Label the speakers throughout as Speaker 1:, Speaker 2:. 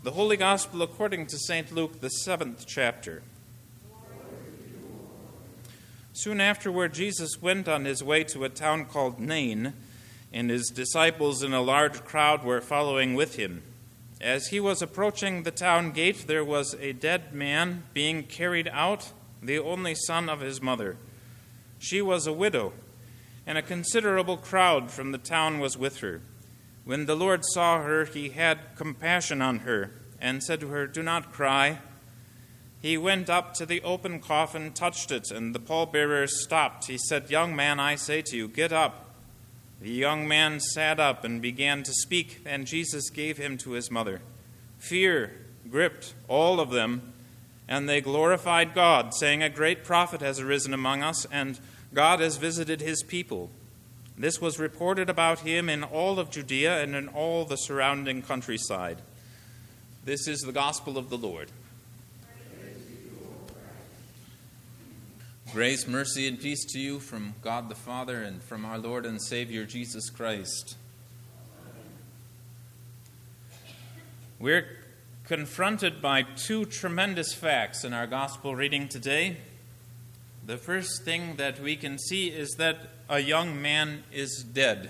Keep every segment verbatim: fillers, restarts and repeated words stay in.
Speaker 1: The Holy Gospel according to Saint Luke, the seventh chapter. Soon afterward, Jesus went on his way to a town called Nain, and his disciples and a large crowd were following with him. As he was approaching the town gate, there was a dead man being carried out, the only son of his mother. She was a widow, and a considerable crowd from the town was with her. When the Lord saw her, he had compassion on her and said to her, "Do not cry." He went up to the open coffin, touched it, and the pallbearers stopped. He said, "Young man, I say to you, get up." The young man sat up and began to speak, and Jesus gave him to his mother. Fear gripped all of them, and they glorified God, saying, "A great prophet has arisen among us, and God has visited his people." This was reported about him in all of Judea and in all the surrounding countryside. This is the gospel of the Lord. Grace, mercy, and peace to you from God the Father and from our Lord and Savior Jesus Christ. We're confronted by two tremendous facts in our gospel reading today. The first thing that we can see is that a young man is dead.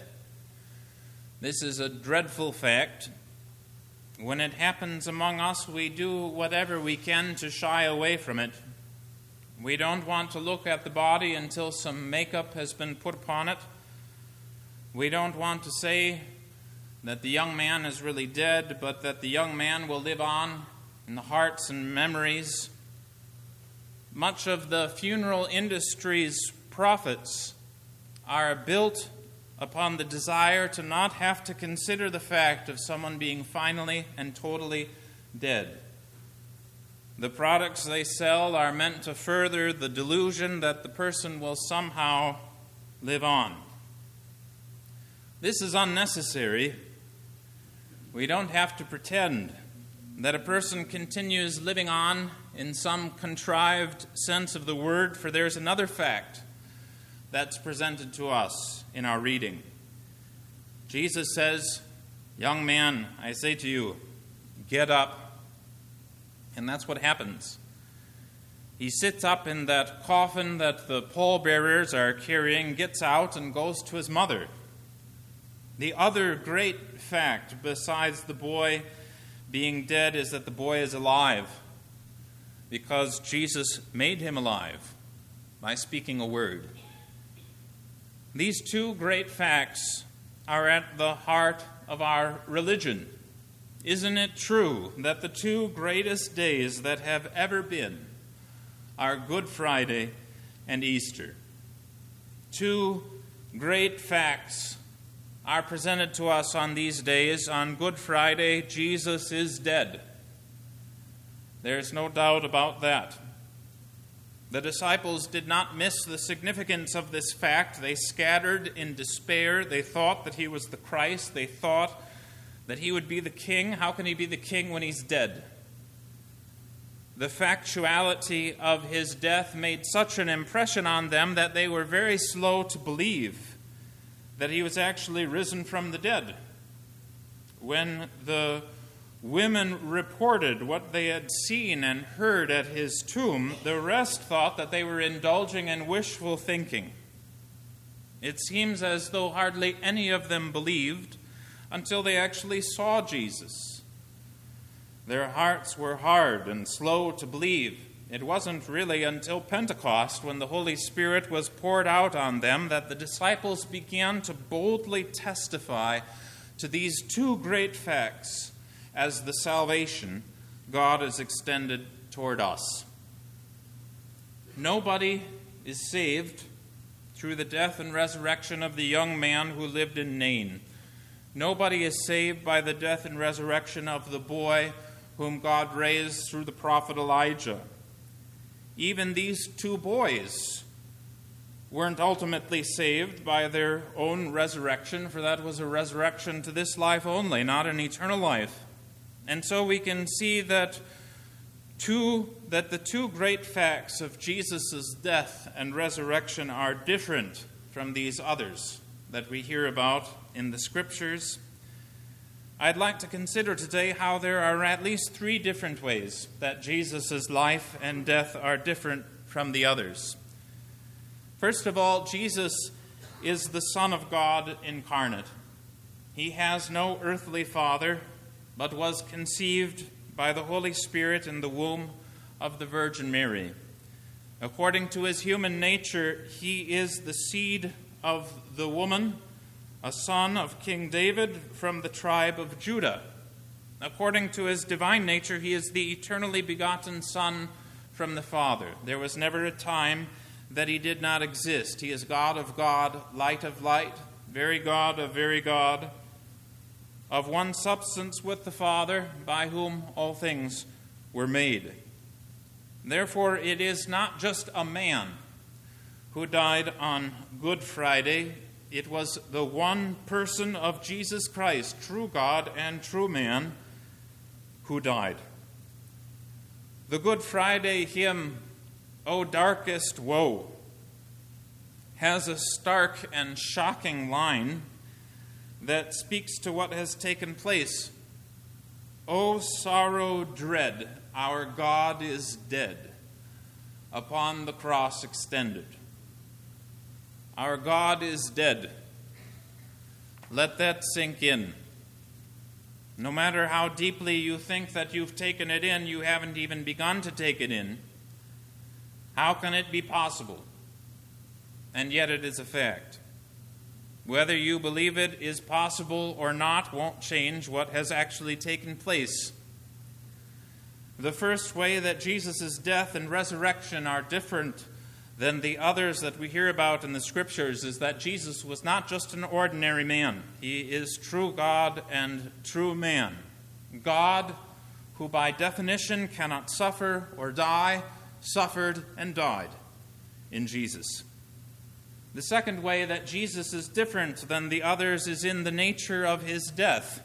Speaker 1: This is a dreadful fact. When it happens among us, we do whatever we can to shy away from it. We don't want to look at the body until some makeup has been put upon it. We don't want to say that the young man is really dead, but that the young man will live on in the hearts and memories. Much of the funeral industry's profits are built upon the desire to not have to consider the fact of someone being finally and totally dead. The products they sell are meant to further the delusion that the person will somehow live on. This is unnecessary. We don't have to pretend that a person continues living on in some contrived sense of the word, for there's another fact that's presented to us in our reading. Jesus says, "Young man, I say to you, get up." And that's what happens. He sits up in that coffin that the pallbearers are carrying, gets out, and goes to his mother. The other great fact, besides the boy being dead, is that the boy is alive, because Jesus made him alive by speaking a word. These two great facts are at the heart of our religion. Isn't it true that the two greatest days that have ever been are Good Friday and Easter? Two great facts are presented to us on these days. On Good Friday, Jesus is dead. There's no doubt about that. The disciples did not miss the significance of this fact. They scattered in despair. They thought that he was the Christ. They thought that he would be the king. How can he be the king when he's dead? The factuality of his death made such an impression on them that they were very slow to believe that he was actually risen from the dead. When the women reported what they had seen and heard at his tomb, the rest thought that they were indulging in wishful thinking. It seems as though hardly any of them believed until they actually saw Jesus. Their hearts were hard and slow to believe. It wasn't really until Pentecost, when the Holy Spirit was poured out on them, that the disciples began to boldly testify to these two great facts as the salvation God has extended toward us. Nobody is saved through the death and resurrection of the young man who lived in Nain. Nobody is saved by the death and resurrection of the boy whom God raised through the prophet Elijah. Even these two boys weren't ultimately saved by their own resurrection, for that was a resurrection to this life only, not an eternal life. And so we can see that two, that the two great facts of Jesus' death and resurrection are different from these others that we hear about in the Scriptures. I'd like to consider today how there are at least three different ways that Jesus' life and death are different from the others. First of all, Jesus is the Son of God incarnate. He has no earthly father, but was conceived by the Holy Spirit in the womb of the Virgin Mary. According to his human nature, he is the seed of the woman, a son of King David from the tribe of Judah. According to his divine nature, he is the eternally begotten Son from the Father. There was never a time that he did not exist. He is God of God, light of light, very God of very God, of one substance with the Father, by whom all things were made. Therefore, it is not just a man who died on Good Friday. It was the one person of Jesus Christ, true God and true man, who died. The Good Friday hymn, O Darkest Woe, has a stark and shocking line that speaks to what has taken place. O sorrow dread, our God is dead, upon the cross extended. Our God is dead. Let that sink in. No matter how deeply you think that you've taken it in, you haven't even begun to take it in. How can it be possible? And yet it is a fact. Whether you believe it is possible or not won't change what has actually taken place. The first way that Jesus' death and resurrection are different than the others that we hear about in the Scriptures is that Jesus was not just an ordinary man. He is true God and true man. God, who by definition cannot suffer or die, suffered and died in Jesus. The second way that Jesus is different than the others is in the nature of his death.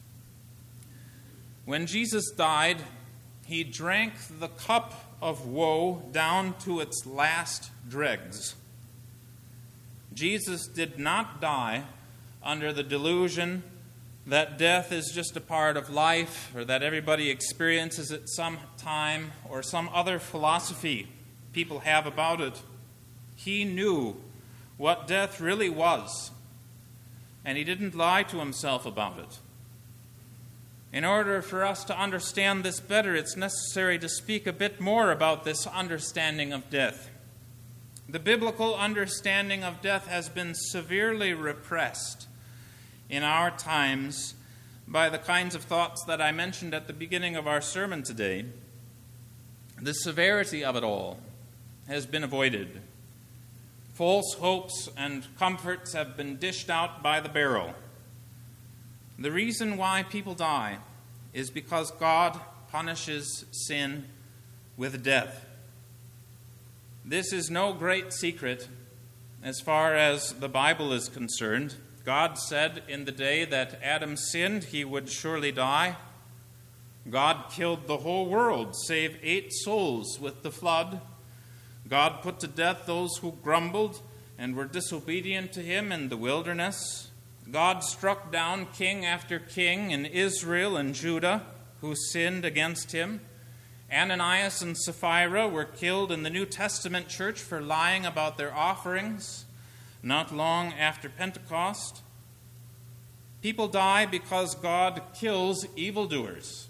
Speaker 1: When Jesus died, he drank the cup of woe down to its last dregs. Jesus did not die under the delusion that death is just a part of life, or that everybody experiences it some time, or some other philosophy people have about it. He knew what death really was, and he didn't lie to himself about it. In order for us to understand this better, it's necessary to speak a bit more about this understanding of death. The biblical understanding of death has been severely repressed in our times by the kinds of thoughts that I mentioned at the beginning of our sermon today. The severity of it all has been avoided. False hopes and comforts have been dished out by the barrel. The reason why people die is because God punishes sin with death. This is no great secret as far as the Bible is concerned. God said in the day that Adam sinned, he would surely die. God killed the whole world, save eight souls with the flood. God put to death those who grumbled and were disobedient to him in the wilderness. God struck down king after king in Israel and Judah who sinned against him. Ananias and Sapphira were killed in the New Testament church for lying about their offerings not long after Pentecost. People die because God kills evildoers.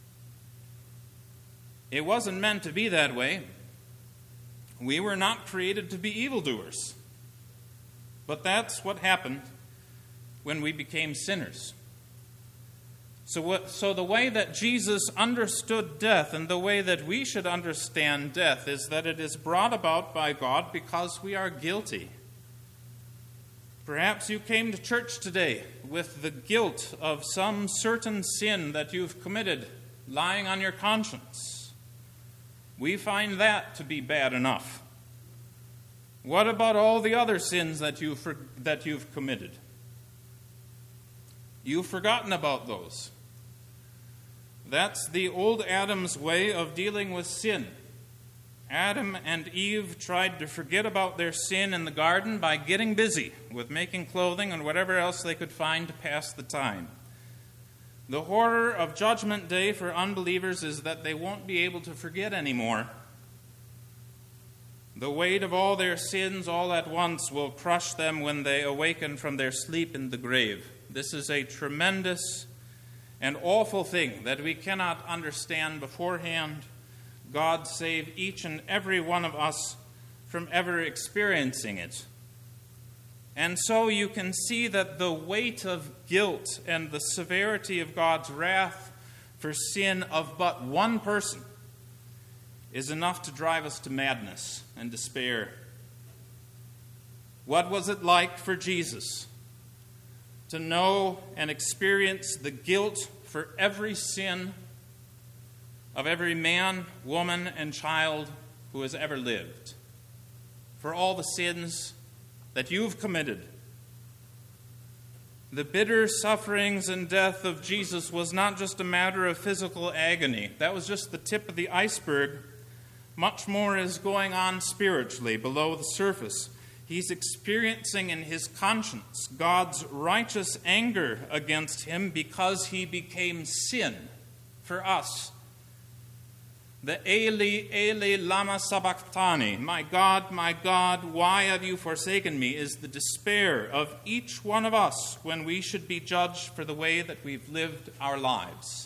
Speaker 1: It wasn't meant to be that way. We were not created to be evildoers. But that's what happened when we became sinners. So, what, so the way that Jesus understood death and the way that we should understand death is that it is brought about by God because we are guilty. Perhaps you came to church today with the guilt of some certain sin that you've committed lying on your conscience. We find that to be bad enough. What about all the other sins that you've, that you've committed? You've forgotten about those. That's the old Adam's way of dealing with sin. Adam and Eve tried to forget about their sin in the garden by getting busy with making clothing and whatever else they could find to pass the time. The horror of Judgment Day for unbelievers is that they won't be able to forget anymore. The weight of all their sins all at once will crush them when they awaken from their sleep in the grave. This is a tremendous and awful thing that we cannot understand beforehand. God save each and every one of us from ever experiencing it. And so you can see that the weight of guilt and the severity of God's wrath for sin of but one person is enough to drive us to madness and despair. What was it like for Jesus to know and experience the guilt for every sin of every man, woman, and child who has ever lived? For all the sins that you've committed. The bitter sufferings and death of Jesus was not just a matter of physical agony. That was just the tip of the iceberg. Much more is going on spiritually below the surface. He's experiencing in his conscience God's righteous anger against him because he became sin for us. The Eli, Eli, lama sabachthani, my God, my God, why have you forsaken me, is the despair of each one of us when we should be judged for the way that we've lived our lives.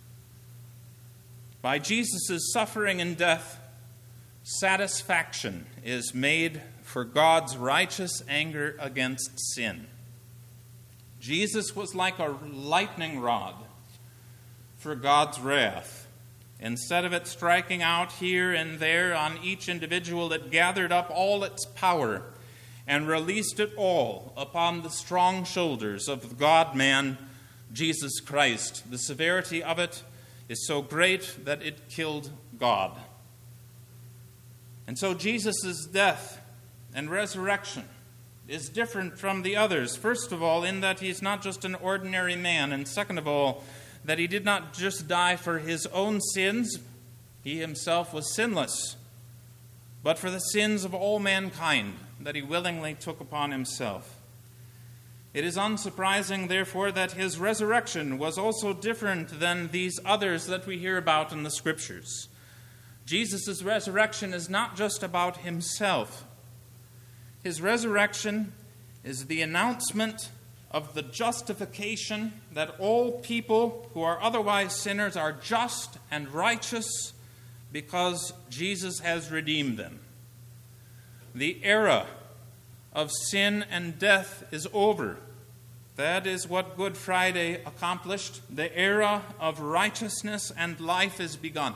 Speaker 1: By Jesus' suffering and death, satisfaction is made for God's righteous anger against sin. Jesus was like a lightning rod for God's wrath. Instead of it striking out here and there on each individual, it gathered up all its power and released it all upon the strong shoulders of the God-man, Jesus Christ. The severity of it is so great that it killed God. And so Jesus' death and resurrection is different from the others. First of all, in that he's not just an ordinary man, and second of all, that he did not just die for his own sins, he himself was sinless, but for the sins of all mankind that he willingly took upon himself. It is unsurprising, therefore, that his resurrection was also different than these others that we hear about in the Scriptures. Jesus' resurrection is not just about himself. His resurrection is the announcement of the justification that all people who are otherwise sinners are just and righteous because Jesus has redeemed them. The era of sin and death is over. That is what Good Friday accomplished. The era of righteousness and life is begun.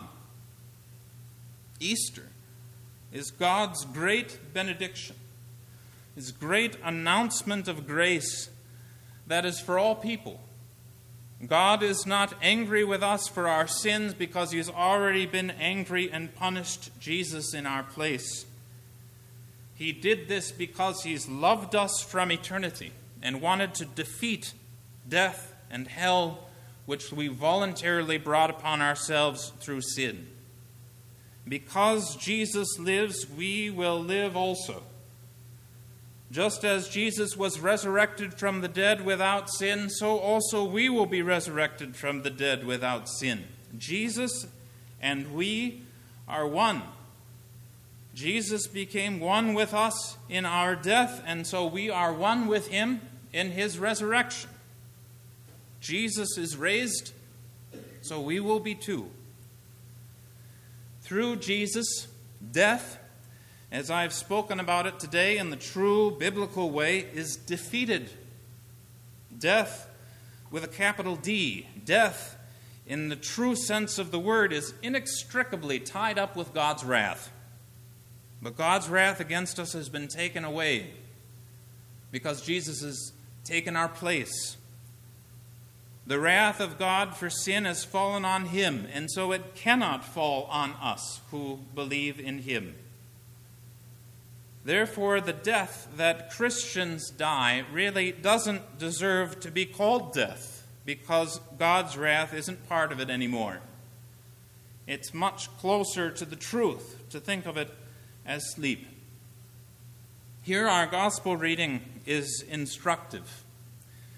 Speaker 1: Easter is God's great benediction, his great announcement of grace that is for all people. God is not angry with us for our sins because he's already been angry and punished Jesus in our place. He did this because he's loved us from eternity and wanted to defeat death and hell, which we voluntarily brought upon ourselves through sin. Because Jesus lives, we will live also. Just as Jesus was resurrected from the dead without sin, so also we will be resurrected from the dead without sin. Jesus and we are one. Jesus became one with us in our death, and so we are one with him in his resurrection. Jesus is raised, so we will be too. Through Jesus, death, as I've spoken about it today in the true biblical way, is defeated. Death with a capital D, death in the true sense of the word, is inextricably tied up with God's wrath. But God's wrath against us has been taken away because Jesus has taken our place. The wrath of God for sin has fallen on him, and so it cannot fall on us who believe in him. Therefore, the death that Christians die really doesn't deserve to be called death, because God's wrath isn't part of it anymore. It's much closer to the truth to think of it as sleep. Here our gospel reading is instructive.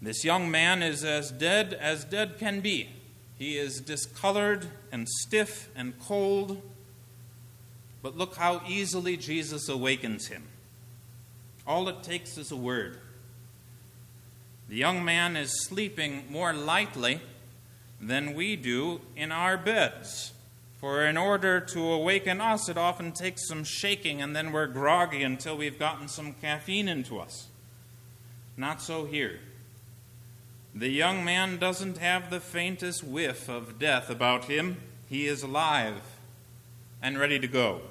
Speaker 1: This young man is as dead as dead can be. He is discolored and stiff and cold. But look how easily Jesus awakens him. All it takes is a word. The young man is sleeping more lightly than we do in our beds. For in order to awaken us, it often takes some shaking, and then we're groggy until we've gotten some caffeine into us. Not so here. The young man doesn't have the faintest whiff of death about him. He is alive and ready to go.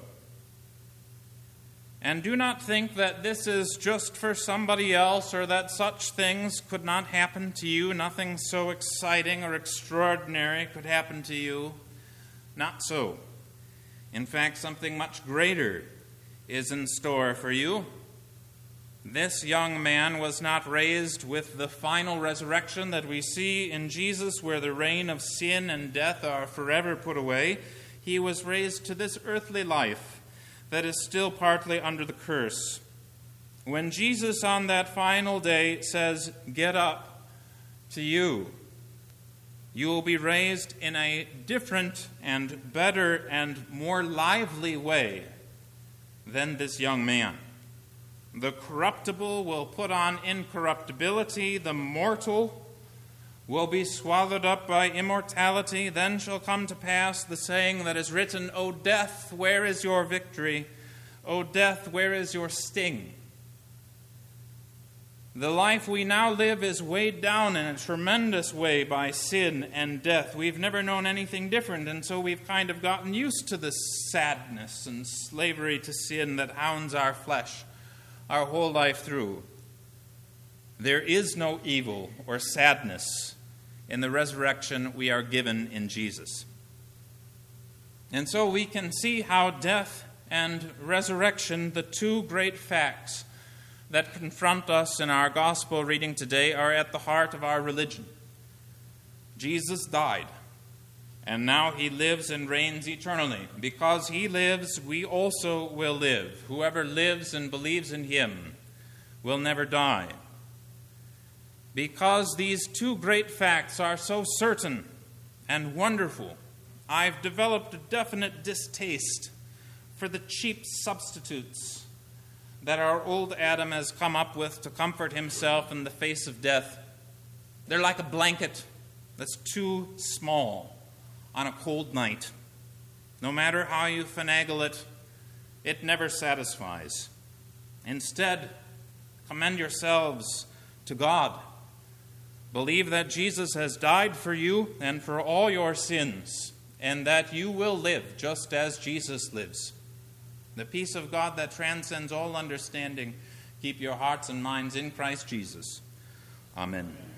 Speaker 1: And do not think that this is just for somebody else, or that such things could not happen to you. Nothing so exciting or extraordinary could happen to you. Not so. In fact, something much greater is in store for you. This young man was not raised with the final resurrection that we see in Jesus, where the reign of sin and death are forever put away. He was raised to this earthly life that is still partly under the curse. When Jesus on that final day says, "Get up," to you, you will be raised in a different and better and more lively way than this young man. The corruptible will put on incorruptibility. The mortal will be swallowed up by immortality. Then shall come to pass the saying that is written, "O death, where is your victory? O death, where is your sting?" The life we now live is weighed down in a tremendous way by sin and death. We've never known anything different, and so we've kind of gotten used to the sadness and slavery to sin that hounds our flesh our whole life through. There is no evil or sadness in the resurrection we are given in Jesus. And so we can see how death and resurrection, the two great facts that confront us in our gospel reading today, are at the heart of our religion. Jesus died, and now he lives and reigns eternally. Because he lives, we also will live. Whoever lives and believes in him will never die. Because these two great facts are so certain and wonderful, I've developed a definite distaste for the cheap substitutes that our old Adam has come up with to comfort himself in the face of death. They're like a blanket that's too small on a cold night. No matter how you finagle it, it never satisfies. Instead, commend yourselves to God. Believe that Jesus has died for you and for all your sins, and that you will live just as Jesus lives. The peace of God that transcends all understanding, keep your hearts and minds in Christ Jesus. Amen.